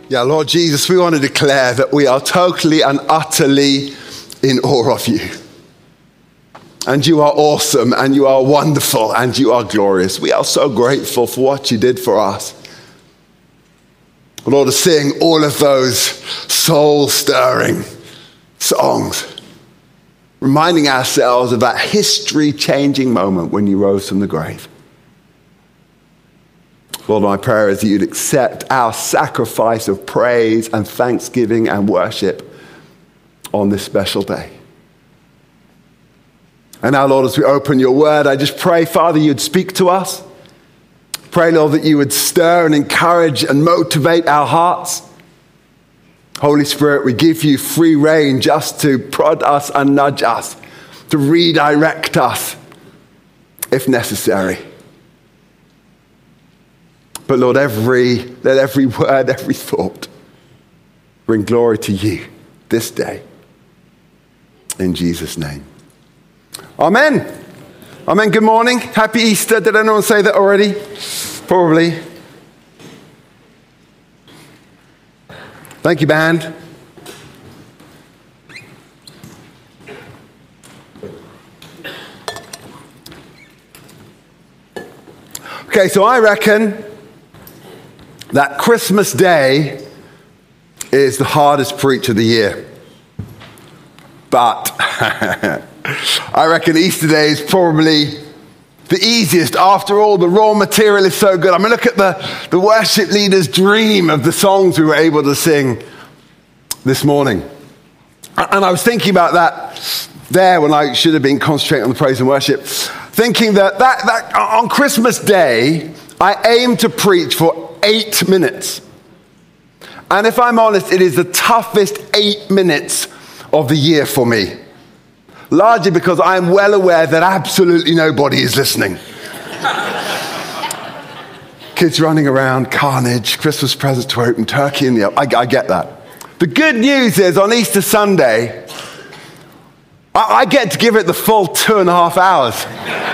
Yeah, Lord Jesus, we want to declare that we are totally and utterly in awe of you. And you are awesome, and you are wonderful, and you are glorious. We are so grateful for what you did for us. Lord, to sing all of those soul-stirring songs, reminding ourselves of that history-changing moment when you rose from the grave. Lord, my prayer is that you'd accept our sacrifice of praise and thanksgiving and worship on this special day. And now, Lord, as we open your word, I just pray, Father, you'd speak to us. Pray, Lord, that you would stir and encourage and motivate our hearts. Holy Spirit, we give you free rein just to prod us and nudge us, to redirect us if necessary. But Lord, let every word, every thought bring glory to you this day. In Jesus' name. Amen. Amen. Good morning. Happy Easter. Did anyone say that already? Probably. Thank you, band. Okay, so I reckon that Christmas Day is the hardest preach of the year. But I reckon Easter Day is probably the easiest. After all, the raw material is so good. I mean, look at the worship leader's dream of the songs we were able to sing this morning. And I was thinking about that there when I should have been concentrating on the praise and worship. Thinking that on Christmas Day, I aim to preach for 8 minutes. And if I'm honest, it is the toughest 8 minutes of the year for me. Largely because I am well aware that absolutely nobody is listening. Kids running around, carnage, Christmas presents to open, turkey in the oven. I get that. The good news is on Easter Sunday, I get to give it the full 2.5 hours.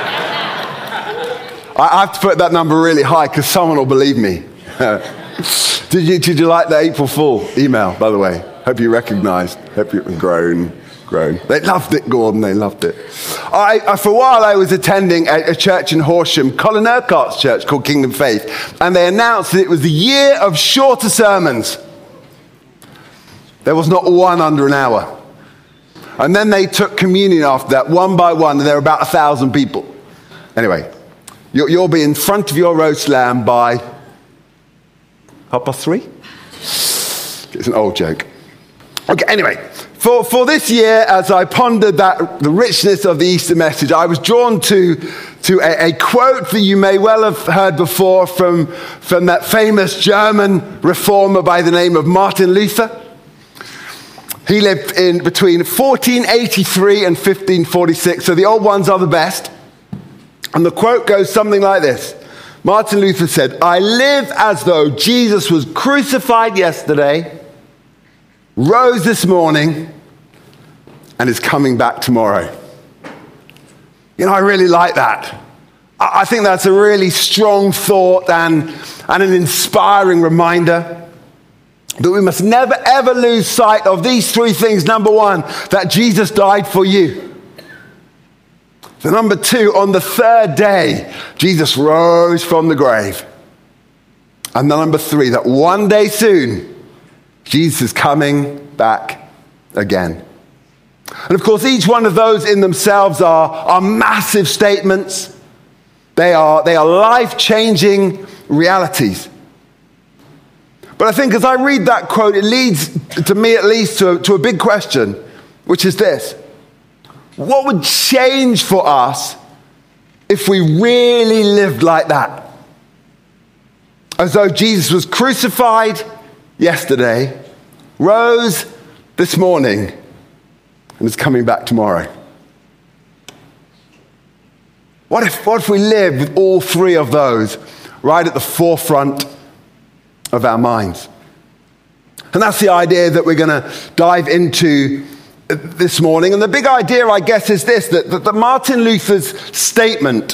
I have to put that number really high because someone will believe me. Did you like the April Fool email, by the way? Hope you recognized. Hope you grown. They loved it, Gordon. They loved it. For a while, I was attending a church in Horsham, Colin Urquhart's church called Kingdom Faith, and they announced that it was the year of shorter sermons. There was not one under an hour. And then they took communion after that, one by one, and there were about 1,000 people. Anyway, you'll be in front of your roast lamb by 3:30? It's an old joke. Okay, anyway, for this year, as I pondered the richness of the Easter message, I was drawn to a quote that you may well have heard before from that famous German reformer by the name of Martin Luther. He lived in between 1483 and 1546, so the old ones are the best. And the quote goes something like this. Martin Luther said, "I live as though Jesus was crucified yesterday, rose this morning, and is coming back tomorrow." You know, I really like that. I think that's a really strong thought and an inspiring reminder that we must never, ever lose sight of these 3 things. Number 1, that Jesus died for you. The number 2, on the 3rd day, Jesus rose from the grave. And the number 3, that one day soon, Jesus is coming back again. And of course, each one of those in themselves are massive statements. They are life-changing realities. But I think as I read that quote, it leads, to me at least, to a big question, which is this. What would change for us if we really lived like that? As though Jesus was crucified yesterday, rose this morning, and is coming back tomorrow. What if we lived with all 3 of those right at the forefront of our minds? And that's the idea that we're going to dive into this morning. And the big idea, I guess, is this, that Martin Luther's statement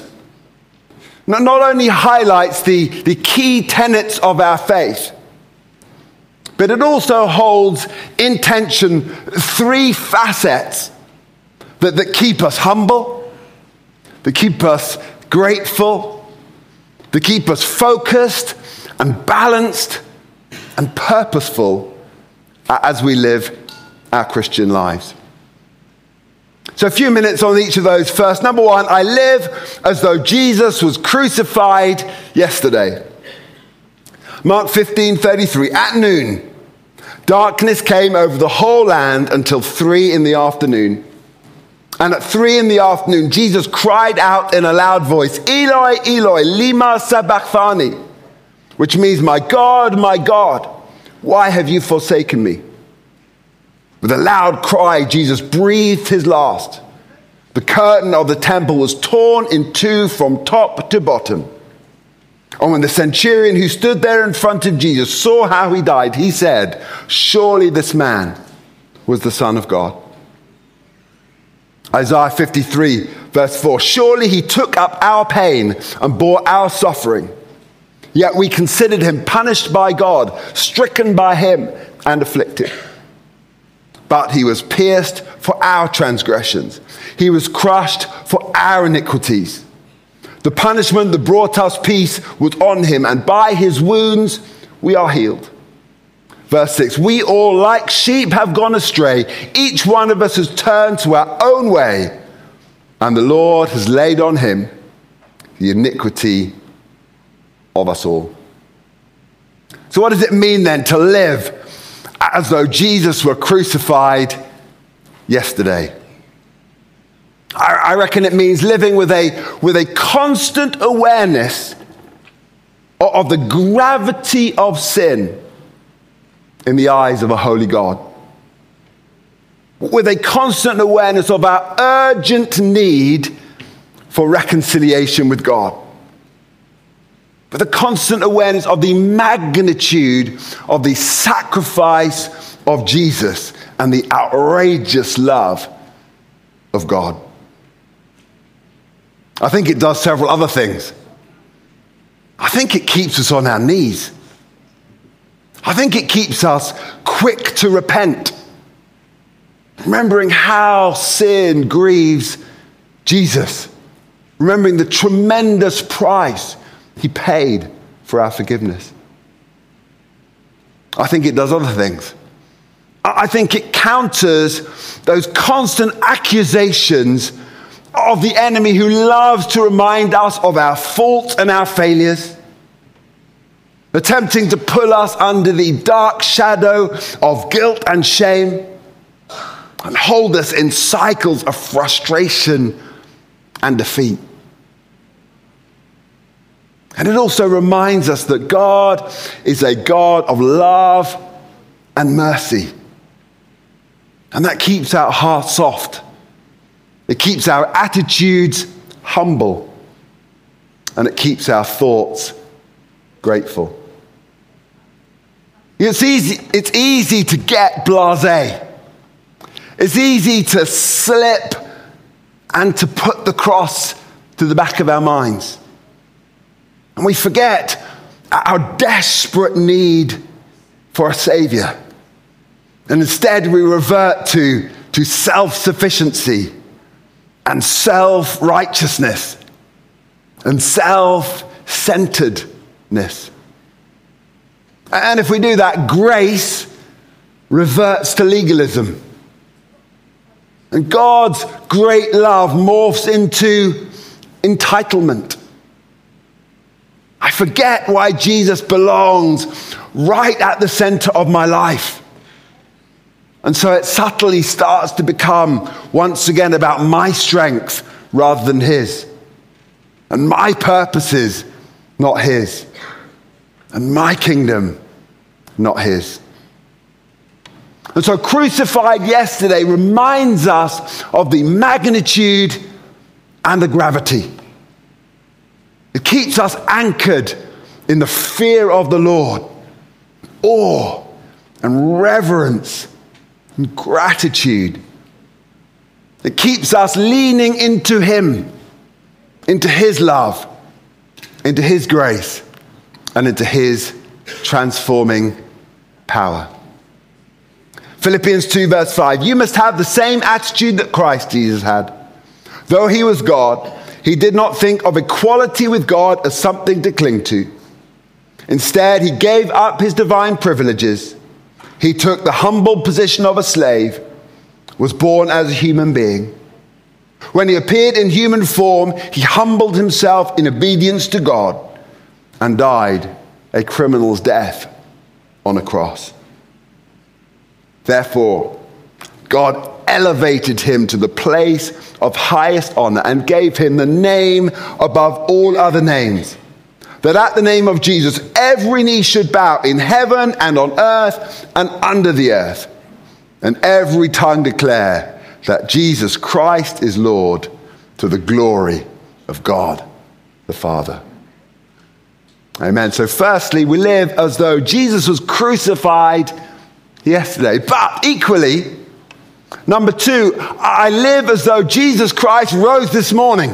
not only highlights the key tenets of our faith, But it also holds in tension three facets that keep us humble, that keep us grateful, that keep us focused and balanced and purposeful as we live our Christian lives. So a few minutes on each of those. First, number one, I live as though Jesus was crucified yesterday. Mark 15:33, at noon, darkness came over the whole land until 3 p.m. And at 3 p.m, Jesus cried out in a loud voice, Eloi, Eloi, lima sabachthani, which means, my God, why have you forsaken me? With a loud cry, Jesus breathed his last. The curtain of the temple was torn in two from top to bottom. And when the centurion who stood there in front of Jesus saw how he died, he said, surely this man was the Son of God. Isaiah 53, verse 4, surely he took up our pain and bore our suffering. Yet we considered him punished by God, stricken by him, and afflicted. But he was pierced for our transgressions. He was crushed for our iniquities. The punishment that brought us peace was on him, and by his wounds we are healed. Verse 6, we all like sheep have gone astray. Each one of us has turned to our own way, and the Lord has laid on him the iniquity of us all. So what does it mean then to live as though Jesus were crucified yesterday? I reckon it means living with a constant awareness of the gravity of sin in the eyes of a holy God. With a constant awareness of our urgent need for reconciliation with God. With a constant awareness of the magnitude of the sacrifice of Jesus and the outrageous love of God. I think it does several other things. I think it keeps us on our knees. I think it keeps us quick to repent, remembering how sin grieves Jesus, remembering the tremendous price he paid for our forgiveness. I think it does other things. I think it counters those constant accusations of the enemy who loves to remind us of our faults and our failures, attempting to pull us under the dark shadow of guilt and shame and hold us in cycles of frustration and defeat. And it also reminds us that God is a God of love and mercy. And that keeps our hearts soft. It keeps our attitudes humble. And it keeps our thoughts grateful. It's easy to get blasé. It's easy to slip and to put the cross to the back of our minds. And we forget our desperate need for a Savior. And instead we revert to self-sufficiency and self-righteousness and self-centeredness. And if we do that, grace reverts to legalism. And God's great love morphs into entitlement. I forget why Jesus belongs right at the center of my life. And so it subtly starts to become, once again, about my strength rather than his. And my purposes, not his. And my kingdom, not his. And so crucified yesterday reminds us of the magnitude and the gravity. It keeps us anchored in the fear of the Lord, awe and reverence and gratitude. It keeps us leaning into him, into his love, into his grace, and into his transforming power. Philippians 2 verse 5, you must have the same attitude that Christ Jesus had. Though he was God, he did not think of equality with God as something to cling to. Instead, he gave up his divine privileges. He took the humble position of a slave, was born as a human being. When he appeared in human form, he humbled himself in obedience to God and died a criminal's death on a cross. Therefore, God elevated him to the place of highest honor and gave him the name above all other names, that at the name of Jesus every knee should bow in heaven and on earth and under the earth, and every tongue declare that Jesus Christ is Lord, to the glory of God the Father. Amen. So firstly, we live as though Jesus was crucified yesterday. But equally, number two, I live as though Jesus Christ rose this morning.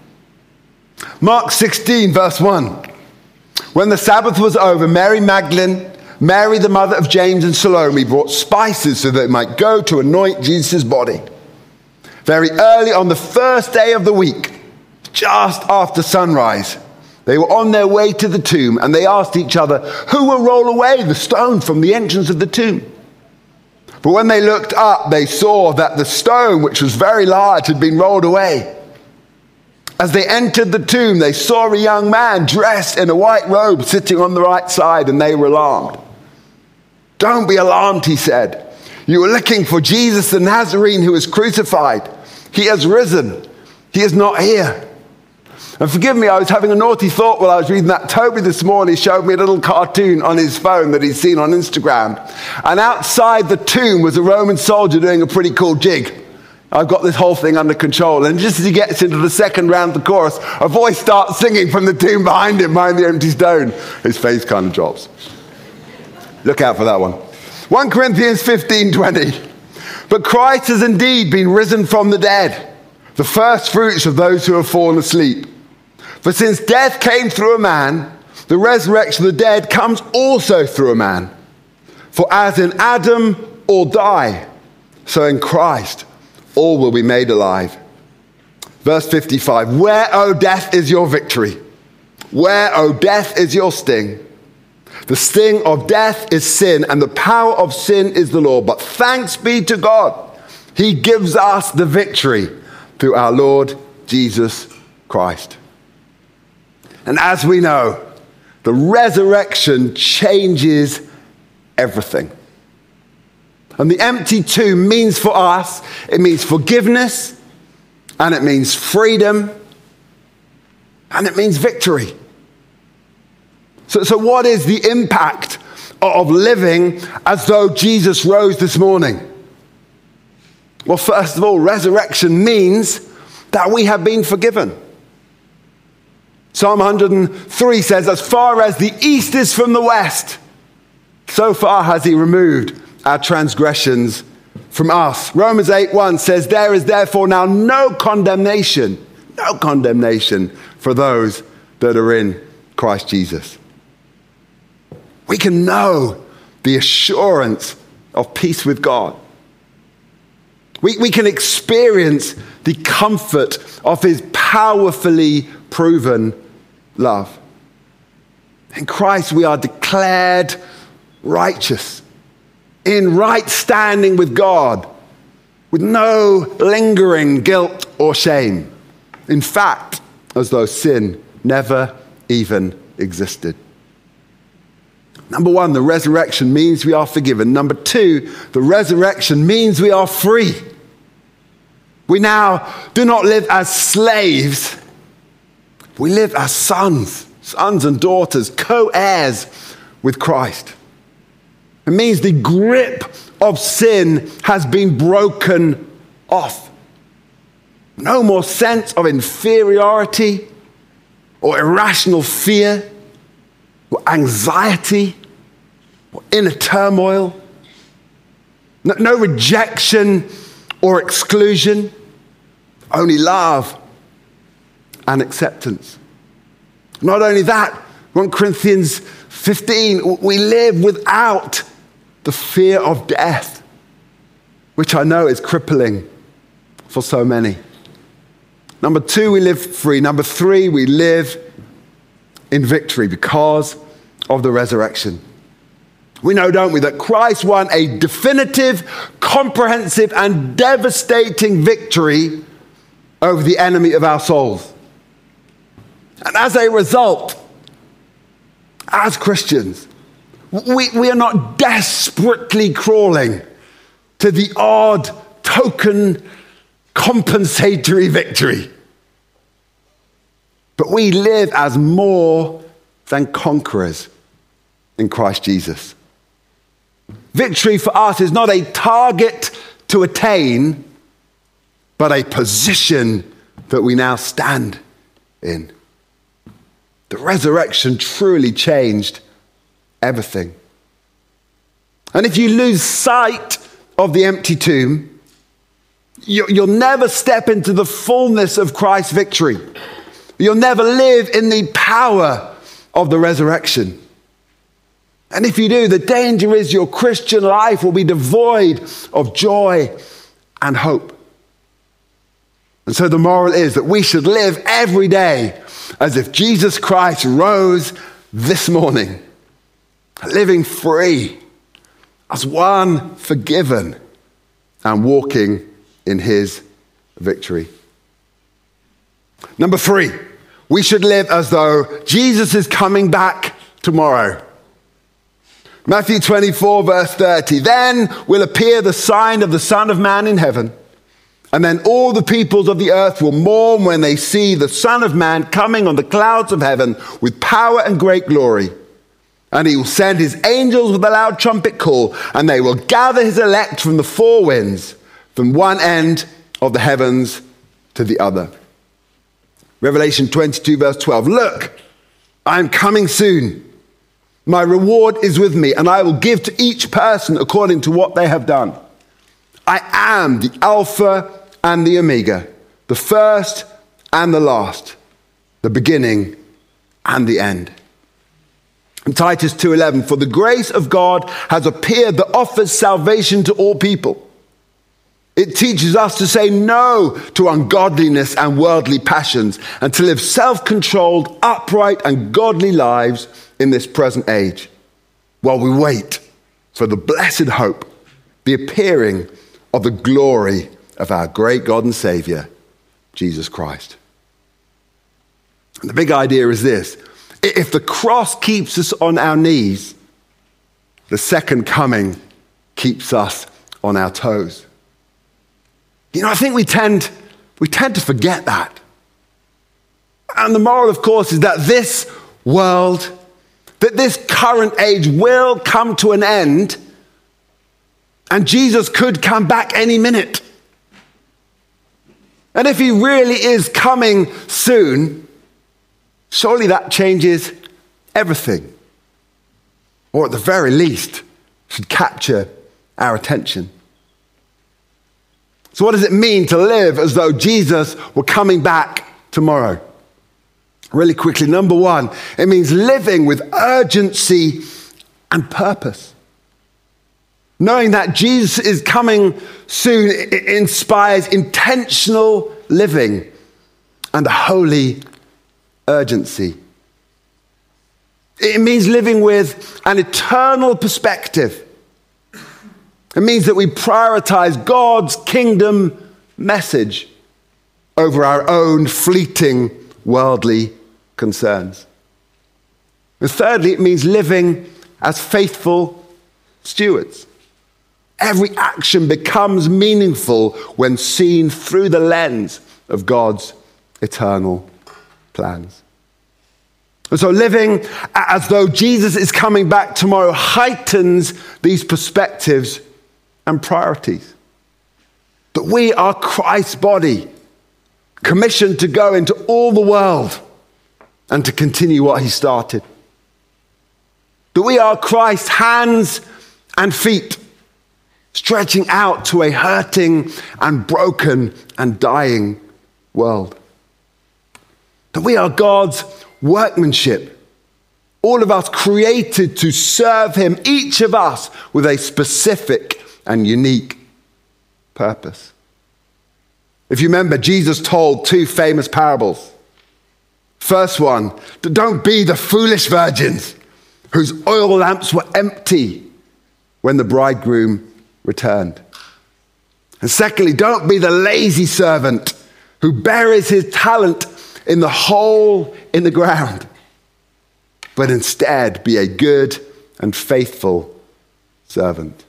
Mark 16, verse 1. When the Sabbath was over, Mary Magdalene, Mary the mother of James, and Salome brought spices so that they might go to anoint Jesus' body. Very early on the first day of the week, just after sunrise, they were on their way to the tomb, and they asked each other, who will roll away the stone from the entrance of the tomb? But when they looked up, they saw that the stone, which was very large, had been rolled away. As they entered the tomb, they saw a young man dressed in a white robe sitting on the right side, and they were alarmed. Don't be alarmed, he said. You are looking for Jesus the Nazarene who was crucified. He has risen. He is not here. And forgive me, I was having a naughty thought while I was reading that. Toby this morning showed me a little cartoon on his phone that he'd seen on Instagram. And outside the tomb was a Roman soldier doing a pretty cool jig. I've got this whole thing under control. And just as he gets into the second round of the chorus, a voice starts singing from the tomb behind him, behind the empty stone. His face kind of drops. Look out for that one. 1 Corinthians 15:20. But Christ has indeed been risen from the dead, the first fruits of those who have fallen asleep. For since death came through a man, the resurrection of the dead comes also through a man. For as in Adam all die, so in Christ all will be made alive. Verse 55, where, O death, is your victory? Where, O death, is your sting? The sting of death is sin, and the power of sin is the law. But thanks be to God, he gives us the victory through our Lord Jesus Christ. And as we know, the resurrection changes everything. And the empty tomb means for us, it means forgiveness, and it means freedom, and it means victory. So what is the impact of living as though Jesus rose this morning? Well, first of all, resurrection means that we have been forgiven. Psalm 103 says, as far as the east is from the west, so far has he removed our transgressions from us. Romans 8:1 says, there is therefore now no condemnation for those that are in Christ Jesus. We can know the assurance of peace with God. We can experience the comfort of his powerfully proven love. In Christ we are declared righteous, in right standing with God, with no lingering guilt or shame. In fact, as though sin never even existed. Number one, the resurrection means we are forgiven. Number two, the resurrection means we are free. We now do not live as slaves. We live as sons and daughters, co-heirs with Christ. It means the grip of sin has been broken off. No more sense of inferiority or irrational fear or anxiety or inner turmoil. No rejection or exclusion. Only love and acceptance. Not only that, 1 Corinthians 15, we live without the fear of death, which I know is crippling for so many. Number 2, we live free. Number 3, we live in victory because of the resurrection. We know, don't we, that Christ won a definitive, comprehensive, and devastating victory over the enemy of our souls. And as a result, as Christians, we are not desperately crawling to the odd token compensatory victory. But we live as more than conquerors in Christ Jesus. Victory for us is not a target to attain, but a position that we now stand in. The resurrection truly changed everything. And if you lose sight of the empty tomb, you'll never step into the fullness of Christ's victory. You'll never live in the power of the resurrection. And if you do, the danger is your Christian life will be devoid of joy and hope. And so the moral is that we should live every day as if Jesus Christ rose this morning, living free, as one forgiven, and walking in his victory. Number 3, we should live as though Jesus is coming back tomorrow. Matthew 24, verse 30. Then will appear the sign of the Son of Man in heaven. And then all the peoples of the earth will mourn when they see the Son of Man coming on the clouds of heaven with power and great glory. And he will send his angels with a loud trumpet call, and they will gather his elect from the 4 winds, from one end of the heavens to the other. Revelation 22, verse 12. Look, I am coming soon. My reward is with me, and I will give to each person according to what they have done. I am the Alpha and the Omega, the first and the last, the beginning and the end. In Titus 2:11, for the grace of God has appeared that offers salvation to all people. It teaches us to say no to ungodliness and worldly passions and to live self-controlled, upright, and godly lives in this present age, while we wait for the blessed hope, the appearing of the glory of our great God and Savior, Jesus Christ. And the big idea is this: if the cross keeps us on our knees, the second coming keeps us on our toes. You know, I think we tend to forget that. And the moral, of course, is that this world, that this current age will come to an end, and Jesus could come back any minute. And if he really is coming soon, surely that changes everything. Or at the very least, should capture our attention. So what does it mean to live as though Jesus were coming back tomorrow? Really quickly, number 1, it means living with urgency and purpose. Knowing that Jesus is coming soon inspires intentional living and a holy urgency. It means living with an eternal perspective. It means that we prioritize God's kingdom message over our own fleeting worldly concerns. And thirdly, it means living as faithful stewards. Every action becomes meaningful when seen through the lens of God's eternal plans. And so living as though Jesus is coming back tomorrow heightens these perspectives and priorities. That we are Christ's body, commissioned to go into all the world and to continue what he started. That we are Christ's hands and feet, stretching out to a hurting and broken and dying world. That we are God's workmanship, All of us created to serve him, each of us with a specific and unique purpose. If you remember, Jesus told two famous parables. First one, don't be the foolish virgins whose oil lamps were empty when the bridegroom returned. And secondly, don't be the lazy servant who buries his talent in the hole in the ground, but instead be a good and faithful servant.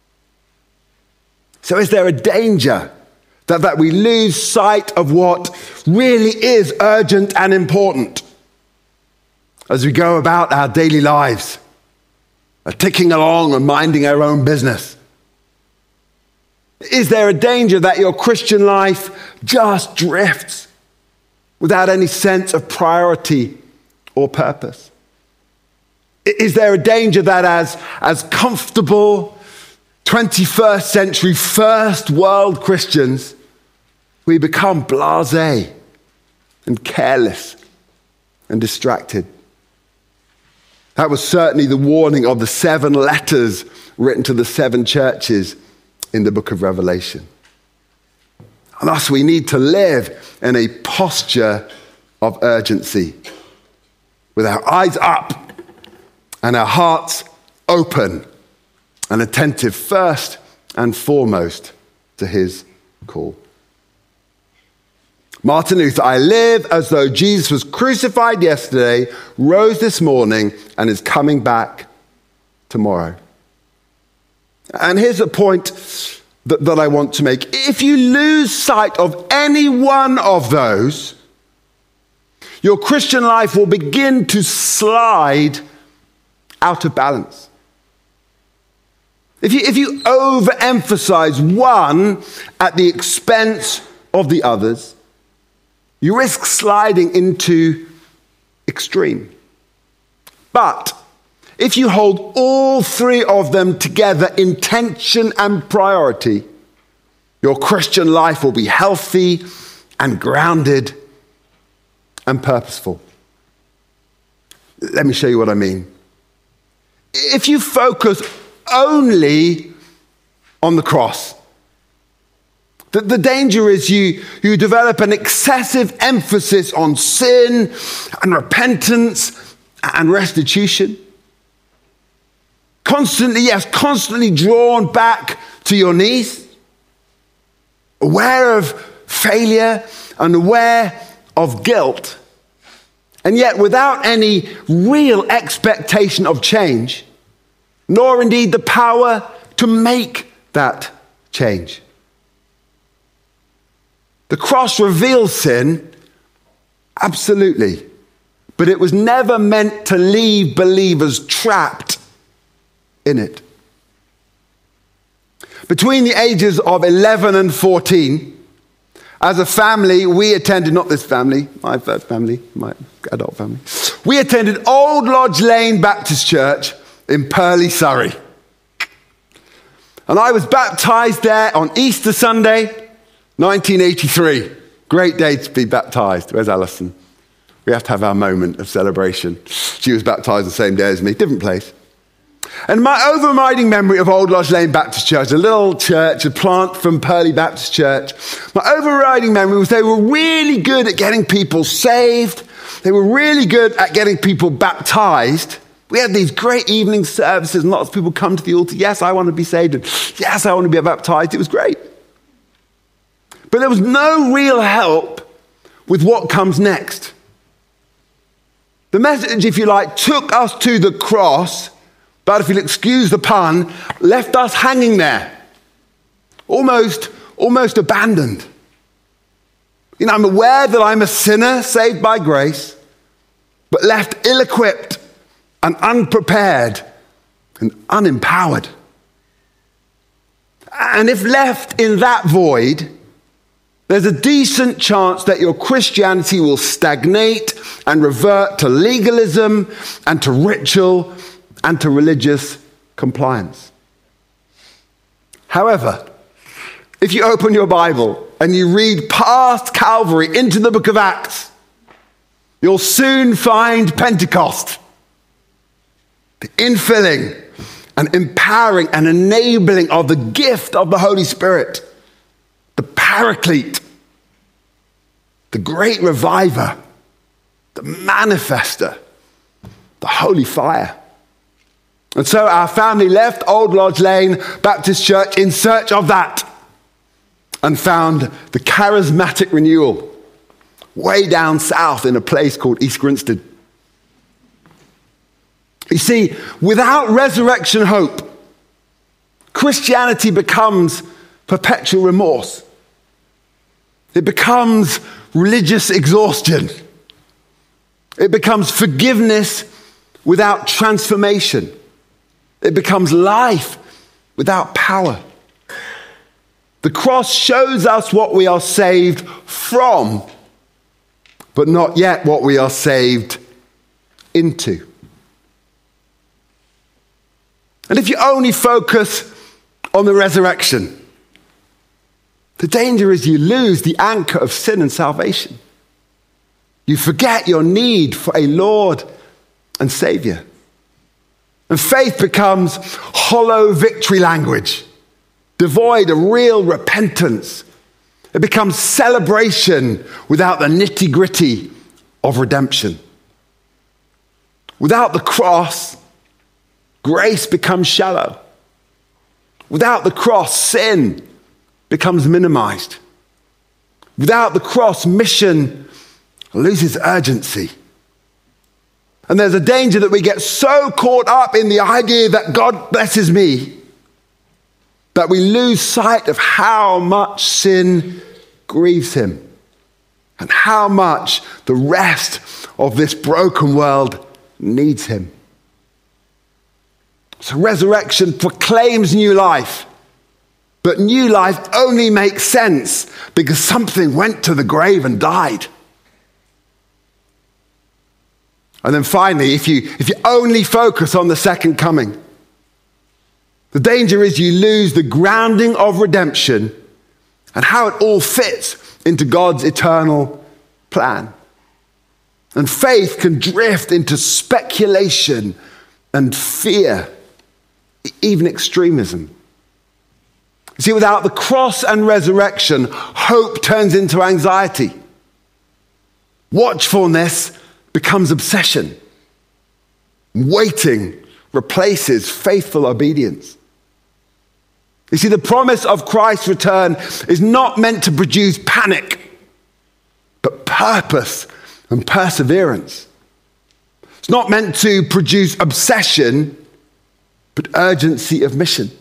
So is there a danger that we lose sight of what really is urgent and important as we go about our daily lives, ticking along and minding our own business? Is there a danger that your Christian life just drifts without any sense of priority or purpose? Is there a danger that as comfortable 21st century first world Christians, we become blasé and careless and distracted? That was certainly the warning of the 7 letters written to the 7 churches in the book of Revelation. And thus we need to live in a posture of urgency, with our eyes up and our hearts open and attentive first and foremost to his call. Martin Luther, I live as though Jesus was crucified yesterday, rose this morning, and is coming back tomorrow. And here's a point that I want to make. If you lose sight of any one of those, your Christian life will begin to slide out of balance. If you overemphasize one at the expense of the others, you risk sliding into extreme. But if you hold all 3 of them together in tension and priority, your Christian life will be healthy and grounded and purposeful. Let me show you what I mean. If you focus only on the cross, the danger is you develop an excessive emphasis on sin and repentance and restitution. Constantly drawn back to your knees, aware of failure and aware of guilt, and yet without any real expectation of change, nor indeed the power to make that change. The cross reveals sin, absolutely, but it was never meant to leave believers trapped in it. Between the ages of 11 and 14, as a family, we attended, not this family, my first family, my adult family, we attended Old Lodge Lane Baptist Church in Purley, Surrey. And I was baptized there on Easter Sunday, 1983. Great day to be baptized. Where's Alison? We have to have our moment of celebration. She was baptized the same day as me, different place. And my overriding memory of Old Lodge Lane Baptist Church, a little church, a plant from Purley Baptist Church, my overriding memory was they were really good at getting people saved. They were really good at getting people baptized. We had these great evening services and lots of people come to the altar. Yes, I want to be saved. And yes, I want to be baptized. It was great. But there was no real help with what comes next. The message, if you like, took us to the cross, but if you'll excuse the pun, left us hanging there, almost abandoned. You know, I'm aware that I'm a sinner saved by grace, but left ill-equipped and unprepared and unempowered. And if left in that void, there's a decent chance that your Christianity will stagnate and revert to legalism and to ritual and to religious compliance. However, if you open your Bible and you read past Calvary into the book of Acts, you'll soon find Pentecost. the infilling and empowering and enabling of the gift of the Holy Spirit, the Paraclete, the great reviver, the manifester, the holy fire. And so our family left Old Lodge Lane Baptist Church in search of that and found the charismatic renewal way down south in a place called East Grinstead. You see, without resurrection hope, Christianity becomes perpetual remorse. It becomes religious exhaustion. It becomes forgiveness without transformation. It becomes life without power. The cross shows us what we are saved from, but not yet what we are saved into. And if you only focus on the resurrection, the danger is you lose the anchor of sin and salvation. You forget your need for a Lord and Savior. And faith becomes hollow victory language, devoid of real repentance. It becomes celebration without the nitty-gritty of redemption. Without the cross, grace becomes shallow. Without the cross, sin becomes minimized. Without the cross, mission loses urgency. And there's a danger that we get so caught up in the idea that God blesses me that we lose sight of how much sin grieves him and how much the rest of this broken world needs him. So resurrection proclaims new life, but new life only makes sense because something went to the grave and died. And then finally, if you only focus on the second coming, the danger is you lose the grounding of redemption and how it all fits into God's eternal plan. And faith can drift into speculation and fear, even extremism. You see, without the cross and resurrection, hope turns into anxiety. Watchfulness becomes obsession. Waiting replaces faithful obedience. You see, the promise of Christ's return is not meant to produce panic, but purpose and perseverance. It's not meant to produce obsession, but urgency of mission.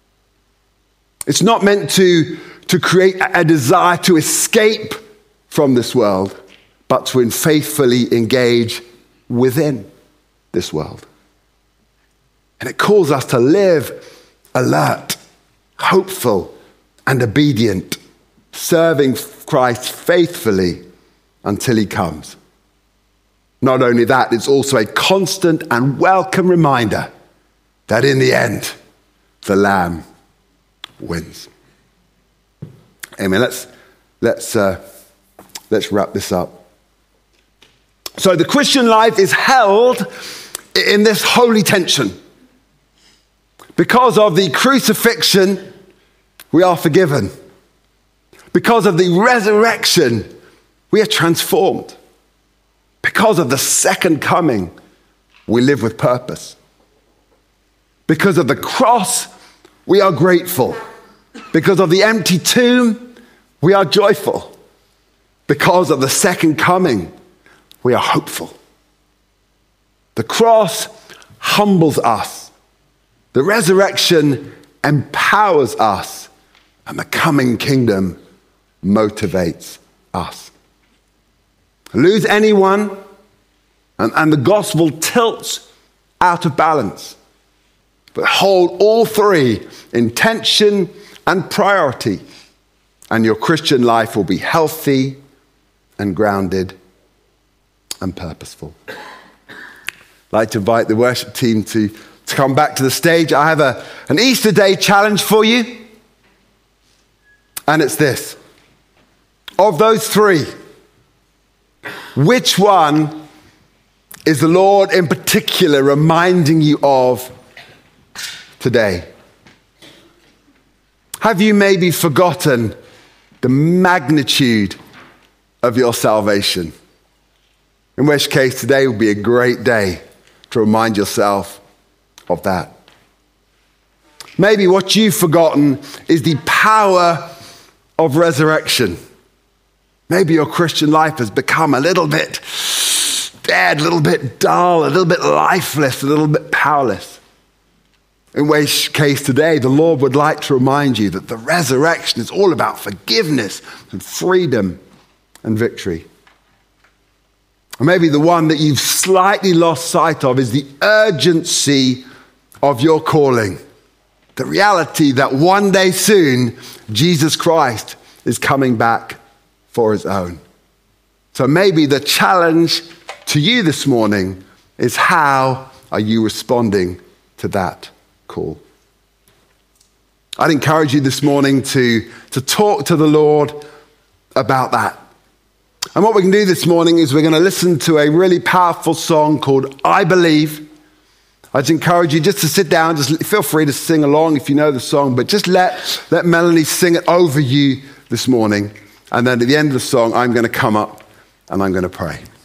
It's not meant to create a desire to escape from this world, but to faithfully engage within this world. And it calls us to live alert, hopeful, and obedient, serving Christ faithfully until he comes. Not only that, it's also a constant and welcome reminder that in the end, the Lamb wins. Amen. Let's wrap this up. So the Christian life is held in this holy tension. Because of the crucifixion, we are forgiven. Because of the resurrection, we are transformed. Because of the second coming, we live with purpose. Because of the cross, we are grateful. Because of the empty tomb, we are joyful. Because of the second coming, we are hopeful. The cross humbles us. The resurrection empowers us. And the coming kingdom motivates us. Lose anyone, and the gospel tilts out of balance. But hold all three in tension and priority, and your Christian life will be healthy and grounded and purposeful. I'd like to invite the worship team to come back to the stage. I have an Easter Day challenge for you, and it's this. Of those three, which one is the Lord in particular reminding you of today? Have you maybe forgotten the magnitude of your salvation? In which case today will be a great day to remind yourself of that. Maybe what you've forgotten is the power of resurrection. Maybe your Christian life has become a little bit dead, a little bit dull, a little bit lifeless, a little bit powerless. In which case today, the Lord would like to remind you that the resurrection is all about forgiveness and freedom and victory. Or maybe the one that you've slightly lost sight of is the urgency of your calling. The reality that one day soon, Jesus Christ is coming back for his own. So maybe the challenge to you this morning is, how are you responding to that call? I'd encourage you this morning to talk to the Lord about that. And what we can do this morning is we're going to listen to a really powerful song called I Believe. I'd encourage you just to sit down, just feel free to sing along if you know the song, but just let Melanie sing it over you this morning. And then at the end of the song, I'm going to come up and I'm going to pray.